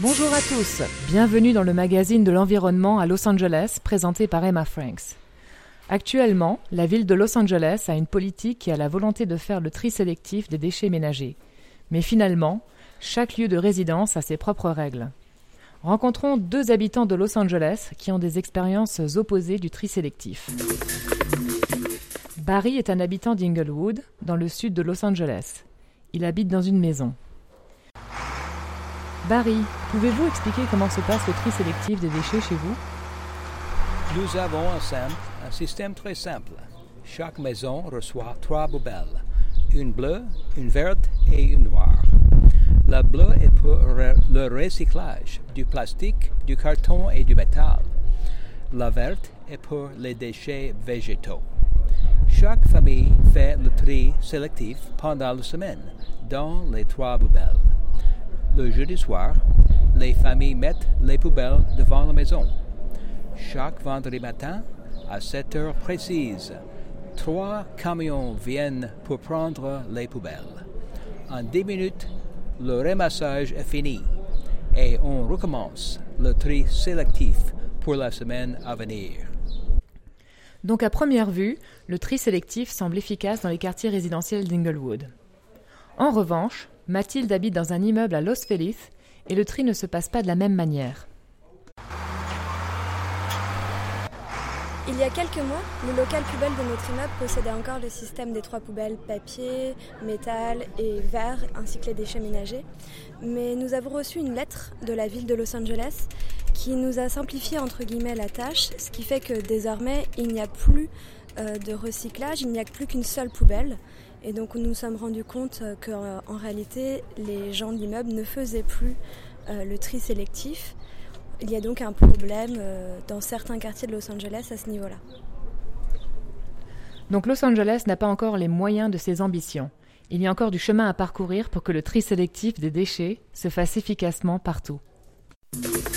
Bonjour à tous, bienvenue dans le magazine de l'environnement à Los Angeles, présenté par Emma Franks. Actuellement, la ville de Los Angeles a une politique qui a la volonté de faire le tri sélectif des déchets ménagers. Mais finalement, chaque lieu de résidence a ses propres règles. Rencontrons deux habitants de Los Angeles qui ont des expériences opposées du tri sélectif. Barry est un habitant d'Inglewood, dans le sud de Los Angeles. Il habite dans une maison. Barry, pouvez-vous expliquer comment se passe le tri sélectif des déchets chez vous ? Nous avons un système très simple. Chaque maison reçoit 3 poubelles, une bleue, une verte et une noire. La bleue est pour le recyclage du plastique, du carton et du métal. La verte est pour les déchets végétaux. Chaque famille fait le tri sélectif pendant la semaine dans les 3 poubelles. Le jeudi soir, les familles mettent les poubelles devant la maison. Chaque vendredi matin, à 7 heures précises, 3 camions viennent pour prendre les poubelles. En 10 minutes, le ramassage est fini et on recommence le tri sélectif pour la semaine à venir. Donc à première vue, le tri sélectif semble efficace dans les quartiers résidentiels d'Inglewood. En revanche, Mathilde habite dans un immeuble à Los Feliz et le tri ne se passe pas de la même manière. Il y a quelques mois, le local poubelle de notre immeuble possédait encore le système des 3 poubelles papier, métal et verre, ainsi que les déchets ménagers. Mais nous avons reçu une lettre de la ville de Los Angeles qui nous a simplifié entre guillemets la tâche, ce qui fait que désormais il n'y a plus de recyclage, il n'y a plus qu'une seule poubelle. Et donc nous nous sommes rendus compte qu'en réalité les gens de l'immeuble ne faisaient plus le tri sélectif. Il y a donc un problème dans certains quartiers de Los Angeles à ce niveau-là. Donc Los Angeles n'a pas encore les moyens de ses ambitions. Il y a encore du chemin à parcourir pour que le tri sélectif des déchets se fasse efficacement partout.